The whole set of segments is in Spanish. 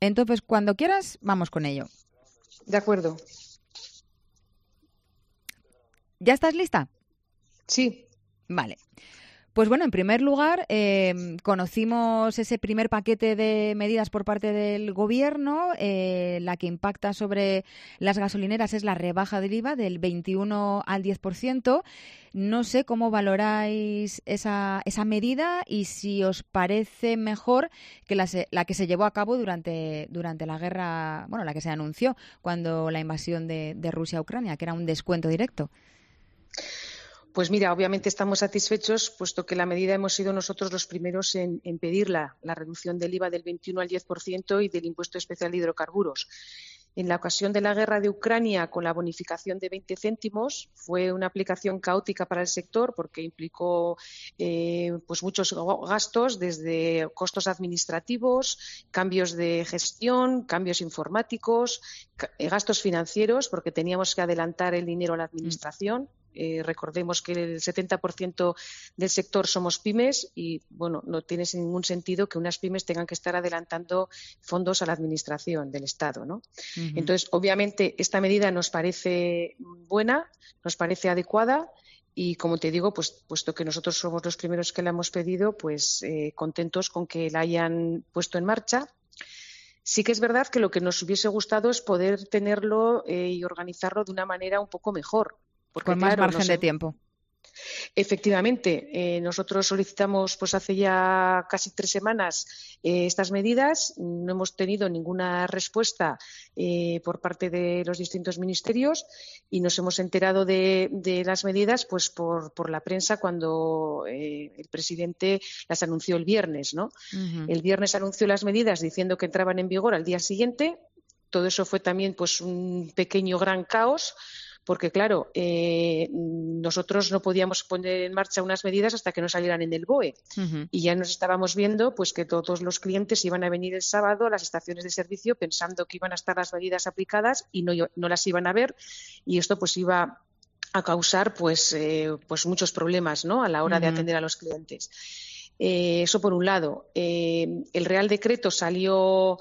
Entonces, cuando quieras, vamos con ello. De acuerdo. ¿Ya estás lista? Sí. Vale. Pues bueno, en primer lugar, conocimos ese primer paquete de medidas por parte del Gobierno. La que impacta sobre las gasolineras es la rebaja del IVA del 21 al 10%. No sé cómo valoráis esa medida y si os parece mejor que la que se llevó a cabo durante la guerra, bueno, la que se anunció cuando la invasión de Rusia a Ucrania, que era un descuento directo. Pues mira, obviamente estamos satisfechos, puesto que la medida hemos sido nosotros los primeros en pedir la reducción del IVA del 21 al 10% y del impuesto especial de hidrocarburos. En la ocasión de la guerra de Ucrania, con la bonificación de 20 céntimos, fue una aplicación caótica para el sector porque implicó pues muchos gastos, desde costos administrativos, cambios de gestión, cambios informáticos, gastos financieros, porque teníamos que adelantar el dinero a la administración. Recordemos que el 70% del sector somos pymes y, bueno, no tiene ningún sentido que unas pymes tengan que estar adelantando fondos a la administración del Estado, ¿no? Uh-huh. Entonces, obviamente, esta medida nos parece buena, nos parece adecuada y, como te digo, pues puesto que nosotros somos los primeros que la hemos pedido, pues contentos con que la hayan puesto en marcha. Sí que es verdad que lo que nos hubiese gustado es poder tenerlo y organizarlo de una manera un poco mejor. Porque, con más margen de tiempo. Efectivamente, nosotros solicitamos pues hace ya casi 3 semanas estas medidas. No hemos tenido ninguna respuesta por parte de los distintos ministerios y nos hemos enterado de las medidas pues por la prensa cuando el presidente las anunció el viernes, ¿no? Uh-huh. El viernes anunció las medidas diciendo que entraban en vigor al día siguiente. Todo eso fue también pues un pequeño gran caos. Porque, claro, nosotros no podíamos poner en marcha unas medidas hasta que no salieran en el BOE. Uh-huh. Y ya nos estábamos viendo pues que todos los clientes iban a venir el sábado a las estaciones de servicio pensando que iban a estar las medidas aplicadas y no las iban a ver. Y esto pues iba a causar pues muchos problemas, ¿no?, a la hora de atender a los clientes. Eso por un lado. El Real Decreto salió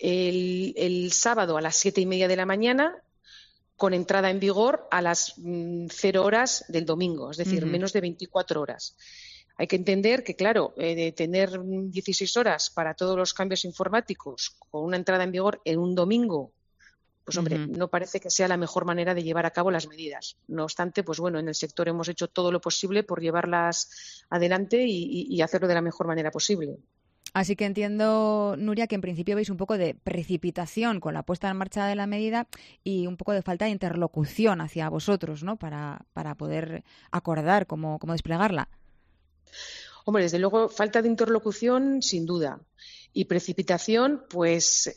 el sábado a las 7:30 de la mañana, con entrada en vigor a las 0 horas del domingo, es decir, menos de 24 horas. Hay que entender que, claro, de tener 16 horas para todos los cambios informáticos con una entrada en vigor en un domingo, pues hombre, no parece que sea la mejor manera de llevar a cabo las medidas. No obstante, pues bueno, en el sector hemos hecho todo lo posible por llevarlas adelante y hacerlo de la mejor manera posible. Así que entiendo, Nuria, que en principio veis un poco de precipitación con la puesta en marcha de la medida y un poco de falta de interlocución hacia vosotros, ¿no?, para poder acordar cómo desplegarla. Hombre, desde luego, falta de interlocución, sin duda. Y precipitación, pues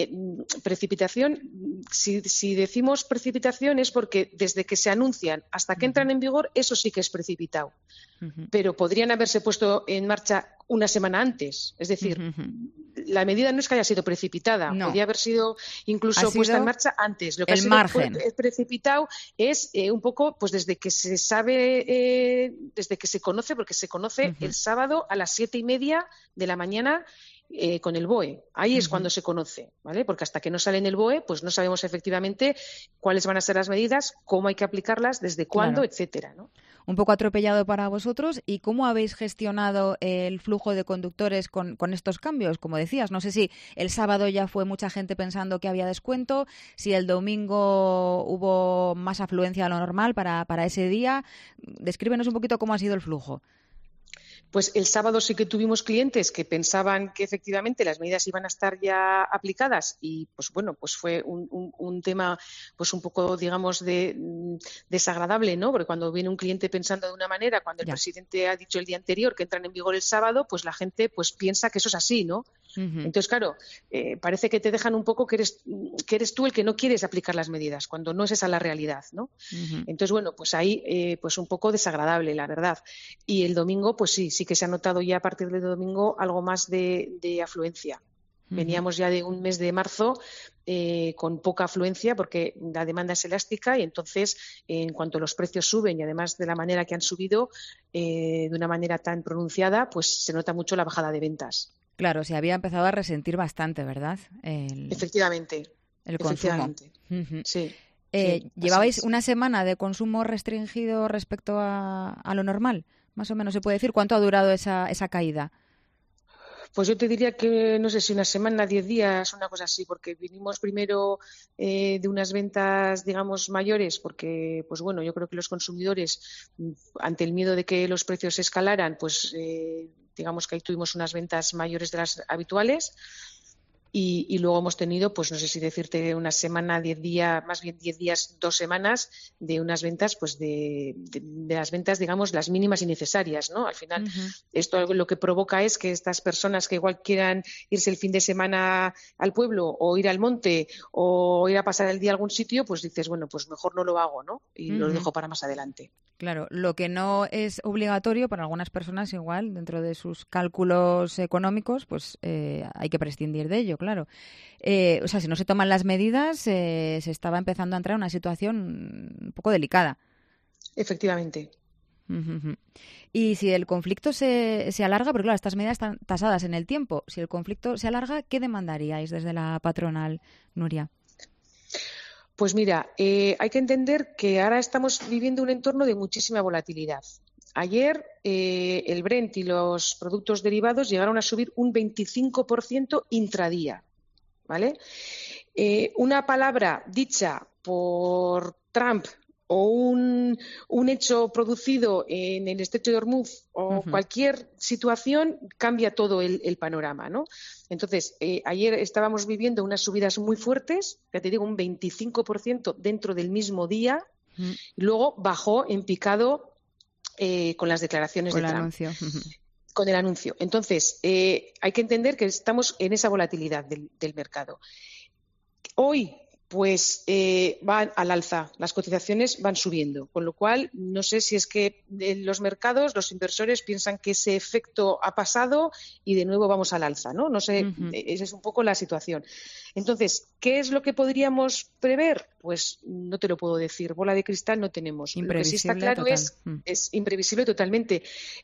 precipitación, si decimos precipitación es porque desde que se anuncian hasta que entran en vigor, eso sí que es precipitado. Uh-huh. Pero podrían haberse puesto en marcha una semana antes. Es decir, la medida no es que haya sido precipitada, no. Podría haber sido incluso puesta en marcha antes. Lo que ha sido precipitado es un poco pues desde que se sabe, desde que se conoce, porque se conoce el sábado a las 7:30 de la mañana. Con el BOE. Ahí es cuando se conoce, ¿vale? Porque hasta que no sale en el BOE, pues no sabemos efectivamente cuáles van a ser las medidas, cómo hay que aplicarlas, desde cuándo, claro, etcétera, ¿no? Un poco atropellado para vosotros. ¿Y cómo habéis gestionado el flujo de conductores con estos cambios? Como decías, no sé si el sábado ya fue mucha gente pensando que había descuento, si el domingo hubo más afluencia de lo normal para ese día. Descríbenos un poquito cómo ha sido el flujo. Pues el sábado sí que tuvimos clientes que pensaban que efectivamente las medidas iban a estar ya aplicadas y pues bueno, pues fue un tema pues un poco, digamos, desagradable, ¿no? Porque cuando viene un cliente pensando de una manera, cuando el presidente ha dicho el día anterior que entran en vigor el sábado, pues la gente pues piensa que eso es así, ¿no? Uh-huh. Entonces, claro, parece que te dejan un poco que eres tú el que no quieres aplicar las medidas, cuando no es esa la realidad, ¿no? Uh-huh. Entonces, bueno, pues ahí pues un poco desagradable, la verdad. Y el domingo, pues sí que se ha notado ya a partir del domingo algo más de afluencia. Uh-huh. Veníamos ya de un mes de marzo con poca afluencia porque la demanda es elástica y entonces en cuanto los precios suben y además de la manera que han subido de una manera tan pronunciada, pues se nota mucho la bajada de ventas. Claro, se había empezado a resentir bastante, ¿verdad? Efectivamente. El consumo. Sí. ¿Llevabais una semana de consumo restringido respecto a lo normal? Más o menos se puede decir. ¿Cuánto ha durado esa caída? Pues yo te diría que, no sé si una semana, 10 días, una cosa así, porque vinimos primero de unas ventas, digamos, mayores, porque, pues bueno, yo creo que los consumidores, ante el miedo de que los precios escalaran, pues digamos que ahí tuvimos unas ventas mayores de las habituales. Y luego hemos tenido, pues no sé si decirte una semana, 10 días, más bien 10 días, 2 semanas de unas ventas, pues de las ventas, digamos, las mínimas y necesarias, ¿no? Al final, esto lo que provoca es que estas personas que igual quieran irse el fin de semana al pueblo o ir al monte o ir a pasar el día a algún sitio, pues dices, bueno, pues mejor no lo hago, ¿no? Y lo dejo para más adelante. Claro, lo que no es obligatorio para algunas personas igual, dentro de sus cálculos económicos, pues hay que prescindir de ello, claro. O sea, si no se toman las medidas, se estaba empezando a entrar en una situación un poco delicada. Efectivamente. Y si el conflicto se alarga, porque claro, estas medidas están tasadas en el tiempo, si el conflicto se alarga, ¿qué demandaríais desde la patronal, Nuria? Pues mira, hay que entender que ahora estamos viviendo un entorno de muchísima volatilidad. Ayer el Brent y los productos derivados llegaron a subir un 25% intradía, ¿vale? Una palabra dicha por Trump o un hecho producido en el Estrecho de Hormuz o cualquier situación cambia todo el panorama, ¿no? Entonces, ayer estábamos viviendo unas subidas muy fuertes, ya te digo, un 25% dentro del mismo día, y luego bajó en picado con las declaraciones de Trump. Anuncio. Con el anuncio. Entonces, hay que entender que estamos en esa volatilidad del mercado. Hoy, pues van al alza, las cotizaciones van subiendo, con lo cual no sé si es que los mercados, los inversores piensan que ese efecto ha pasado y de nuevo vamos al alza, ¿no? No sé, esa es un poco la situación. Entonces, ¿qué es lo que podríamos prever? Pues no te lo puedo decir, bola de cristal no tenemos. Lo que sí está claro es imprevisible totalmente.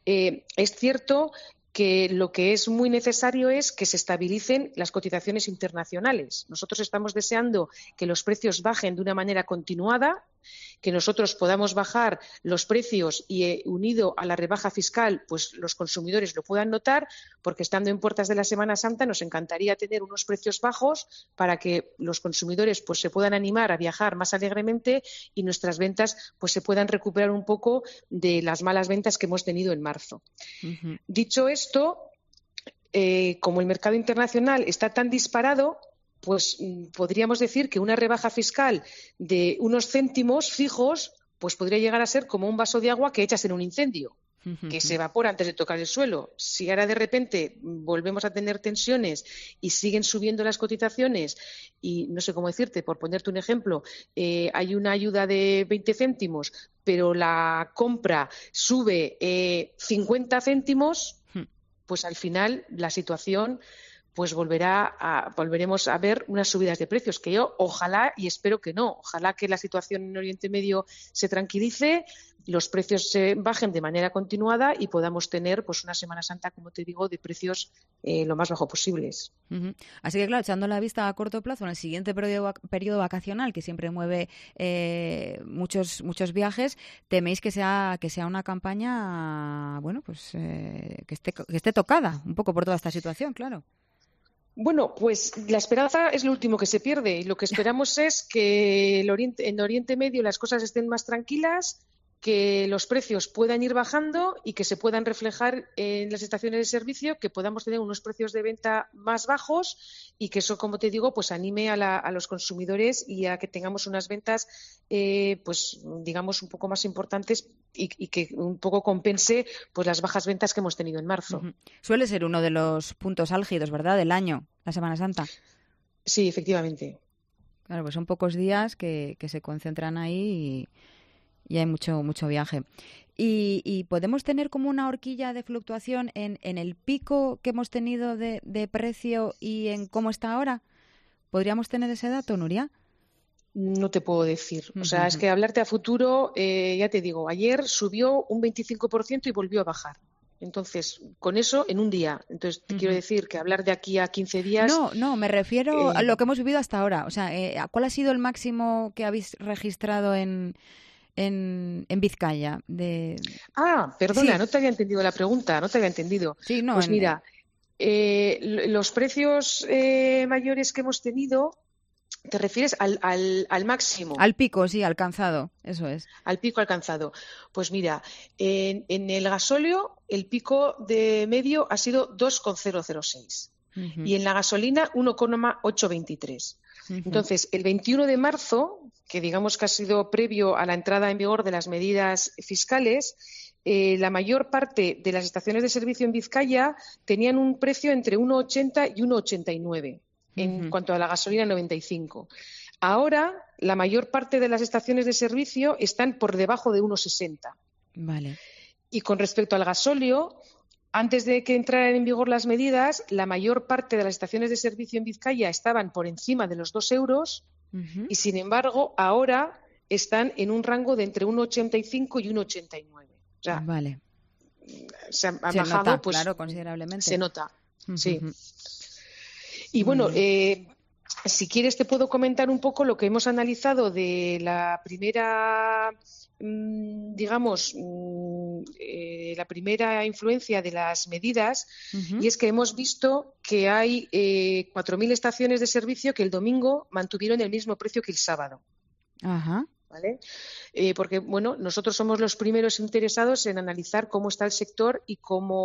Es cierto que lo que es muy necesario es que se estabilicen las cotizaciones internacionales. Nosotros estamos deseando que los precios bajen de una manera continuada, que nosotros podamos bajar los precios y unido a la rebaja fiscal, pues los consumidores lo puedan notar, porque estando en puertas de la Semana Santa nos encantaría tener unos precios bajos para que los consumidores pues se puedan animar a viajar más alegremente y nuestras ventas pues se puedan recuperar un poco de las malas ventas que hemos tenido en marzo. Dicho esto, como el mercado internacional está tan disparado, pues podríamos decir que una rebaja fiscal de unos céntimos fijos pues podría llegar a ser como un vaso de agua que echas en un incendio, que se evapora antes de tocar el suelo. Si ahora de repente volvemos a tener tensiones y siguen subiendo las cotizaciones y no sé cómo decirte, por ponerte un ejemplo, hay una ayuda de 20 céntimos, pero la compra sube 50 céntimos, pues al final la situación pues volveremos a ver unas subidas de precios, que yo ojalá y espero que no. Ojalá que la situación en Oriente Medio se tranquilice, los precios se bajen de manera continuada y podamos tener pues una Semana Santa, como te digo, de precios lo más bajo posibles. Así que, claro, echando la vista a corto plazo, en el siguiente periodo vacacional, que siempre mueve muchos viajes, teméis que sea una campaña, bueno, pues que esté tocada un poco por toda esta situación, claro. Bueno, pues la esperanza es lo último que se pierde y lo que esperamos es que en Oriente Medio las cosas estén más tranquilas, que los precios puedan ir bajando y que se puedan reflejar en las estaciones de servicio, que podamos tener unos precios de venta más bajos y que eso, como te digo, pues anime a los consumidores y a que tengamos unas ventas, pues digamos, un poco más importantes y que un poco compense pues las bajas ventas que hemos tenido en marzo. Suele ser uno de los puntos álgidos, ¿verdad?, del año, la Semana Santa. Sí, efectivamente. Claro, pues son pocos días que se concentran ahí y hay mucho viaje. ¿Y podemos tener como una horquilla de fluctuación en el pico que hemos tenido de precio y en cómo está ahora? ¿Podríamos tener ese dato, Nuria? No te puedo decir. O sea, es que hablarte a futuro, ya te digo, ayer subió un 25% y volvió a bajar. Entonces, con eso en un día. Entonces, te quiero decir que hablar de aquí a 15 días... No, me refiero a lo que hemos vivido hasta ahora. O sea, ¿cuál ha sido el máximo que habéis registrado en Vizcaya? Perdona, Sí, no te había entendido la pregunta, no te había entendido. sí, no, Pues mira, los precios mayores que hemos tenido, ¿te refieres al máximo, al pico, sí, alcanzado, eso es. al pico alcanzado? Pues mira, en el gasóleo el pico de medio ha sido 2,006 Ujú, y en la gasolina 1,823. ujú, Entonces, el 21 de marzo, que digamos que ha sido previo a la entrada en vigor de las medidas fiscales, la mayor parte de las estaciones de servicio en Vizcaya tenían un precio entre 1,80 y 1,89 en ujú. cuanto a la gasolina 95. Ahora, la mayor parte de las estaciones de servicio están por debajo de 1,60. Vale. Y con respecto al gasóleo, antes de que entraran en vigor las medidas, la mayor parte de las estaciones de servicio en Vizcaya estaban por encima de los 2 € Ujú. y, sin embargo, ahora están en un rango de entre 1,85 y 1,89. O sea, Vale. se han Se nota, bajado, pues claro, considerablemente. se nota. Ujú, Sí. ujú. Y Muy bueno, bien. si quieres te puedo comentar un poco lo que hemos analizado de la primera, digamos, la primera influencia de las medidas, Ujú. y es que hemos visto que hay 4.000 estaciones de servicio que el domingo mantuvieron el mismo precio que el sábado. Ajá. ¿Vale? Porque, bueno, nosotros somos los primeros interesados en analizar cómo está el sector y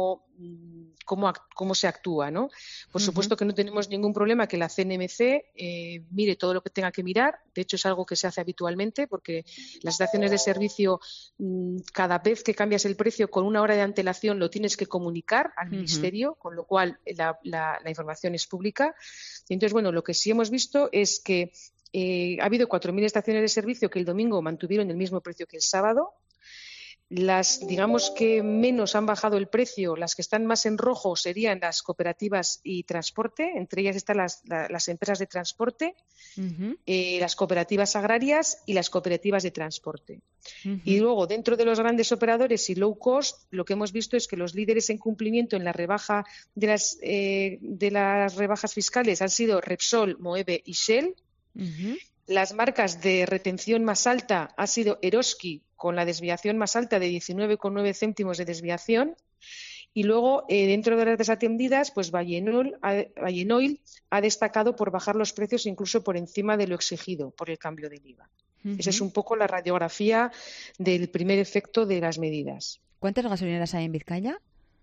cómo se actúa, ¿no? Por Ujú, supuesto que no tenemos ningún problema que la CNMC mire todo lo que tenga que mirar. De hecho, es algo que se hace habitualmente porque las estaciones de servicio, cada vez que cambias el precio con una hora de antelación, lo tienes que comunicar al ujú. Ministerio, con lo cual la información es pública. Y entonces, bueno, lo que sí hemos visto es que ha habido 4.000 estaciones de servicio que el domingo mantuvieron el mismo precio que el sábado. Las, digamos, que menos han bajado el precio, las que están más en rojo serían las cooperativas y transporte, entre ellas están las empresas de transporte, Ujú, las cooperativas agrarias y las cooperativas de transporte. Y ujú, luego, dentro de los grandes operadores y low cost, lo que hemos visto es que los líderes en cumplimiento en la rebaja de las rebajas fiscales han sido Repsol, Moeve y Shell. ujú. Las marcas de retención más alta ha sido Eroski, con la desviación más alta de 19,9 céntimos de desviación. Y luego, dentro de las desatendidas, pues Vallenol ha destacado por bajar los precios incluso por encima de lo exigido por el cambio del IVA. Esa es Ujú. un poco la radiografía del primer efecto de las medidas. ¿Cuántas gasolineras hay en Vizcaya?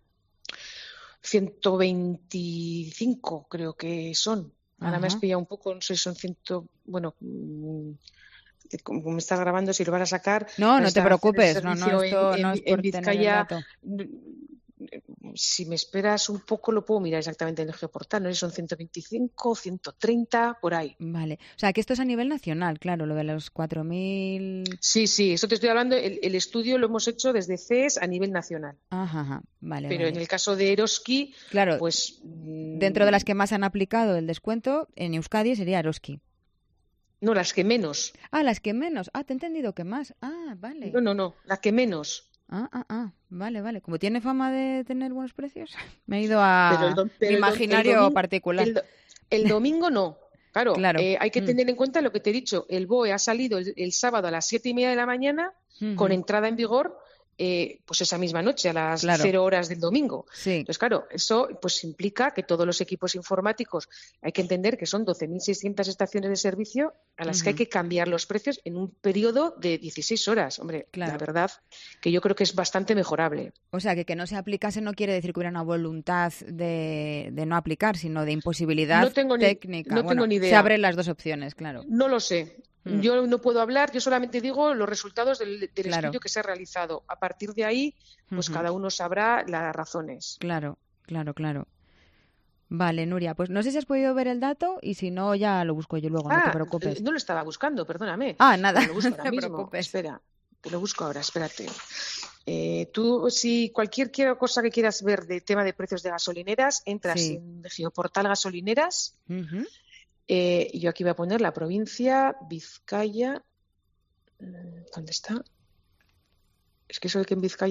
125 creo que son. Ahora me has Ajá. pillado un poco, no sé, son 100, bueno, como me estás grabando, si lo vas a sacar, No, las no te instalaciones de preocupes. No, servicio esto no es en por tener el Vizcaya, dato. si me esperas un poco, lo puedo mirar exactamente en el geoportal, no sé si son 125, 130, por ahí. Vale. O sea, que esto es a nivel nacional, claro, lo de los 4.000. Sí, sí, eso te estoy hablando, el estudio lo hemos hecho desde CES a nivel nacional, Ajá, ajá. Vale, pero en vale. el caso de Eroski, Claro, pues dentro de las que más han aplicado el descuento, en Euskadi sería Eroski. no, las que menos. Ah, las que menos. Ah, te he entendido que más. Ah, No, vale. no, no, las que menos. Vale, vale. Como tiene fama de tener buenos precios, me he ido Pero a mi el imaginario domingo, particular. el domingo no. Claro, Claro. hay que tener en cuenta lo que te he dicho. El BOE ha salido el sábado a las 7:30 de la mañana con Ujú, entrada en vigor pues esa misma noche, a las claro. 0 horas del domingo. Sí. Entonces, claro, eso pues implica que todos los equipos informáticos, hay que entender que son 12.600 estaciones de servicio a las que hay Ujú, que cambiar los precios en un periodo de 16 horas. Hombre, la claro. verdad que yo creo que es bastante mejorable. O sea, que no se aplicase no quiere decir que hubiera una voluntad de no aplicar, sino de imposibilidad técnica. No tengo Bueno, ni se idea. abren las dos opciones, claro. No lo sé. Mm, Yo no puedo hablar, yo solamente digo los resultados del claro. estudio que se ha realizado. A partir de ahí, pues Ujú, cada uno sabrá las razones. claro, claro, claro. Vale, Nuria, pues no sé si has podido ver el dato y si no, ya lo busco yo luego, no te preocupes. No lo estaba buscando, perdóname. Ah, nada, Pues lo no busco ahora te mismo. preocupes. Espera, te lo busco ahora, espérate. Tú, si cualquier cosa que quieras ver de tema de precios de gasolineras, entras Sí. en Geoportal Gasolineras. Ujú. Y yo aquí voy a poner la provincia Vizcaya. ¿Dónde está? Es que eso de que en Vizcaya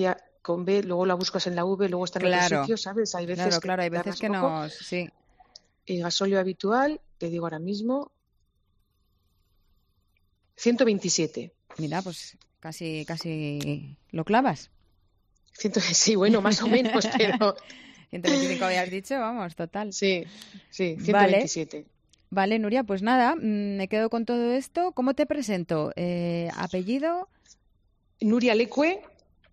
con B, luego la buscas en la V, luego está en otro Claro, sitio, ¿sabes? Hay veces claro, hay veces tardas que poco. nos... Sí, Y gasóleo habitual, te digo ahora mismo, 127. mira, pues casi lo clavas. Sí, bueno, más o menos, pero 125 habías dicho, vamos, total. sí, Vale, 127. vale, Nuria, pues nada, me quedo con todo esto. ¿Cómo te presento? Apellido, Nuria Lecue,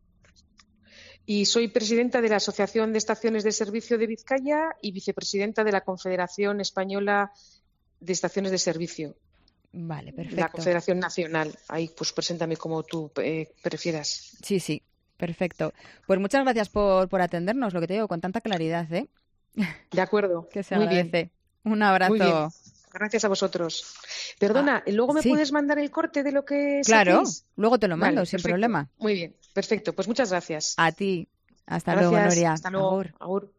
y soy presidenta de la Asociación de Estaciones de Servicio de Vizcaya y vicepresidenta de la Confederación Española de Estaciones de Servicio, vale, la perfecto. Confederación Nacional. Ahí, pues preséntame como tú prefieras. Sí, sí, perfecto. Pues muchas gracias por atendernos, lo que te digo, con tanta claridad, ¿eh? De acuerdo, Que se muy bien, agradece. Un muy bien. abrazo. Gracias a vosotros. Ah, Perdona, ¿luego me sí, puedes mandar el corte de lo que claro, saquéis? luego te lo mando, Vale, sin perfecto. problema. Muy bien, perfecto. Pues muchas gracias. A ti. Hasta luego, Gracias. Nuria. Hasta luego. Agur. Agur.